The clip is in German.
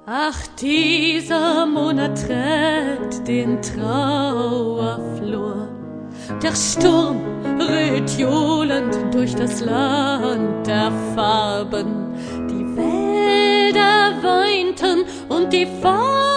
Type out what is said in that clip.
Ach, dieser Monat trägt den Trauerflor. Der Sturm rührt johlend durch das Land der Farben. Die Wälder weinten und die Farben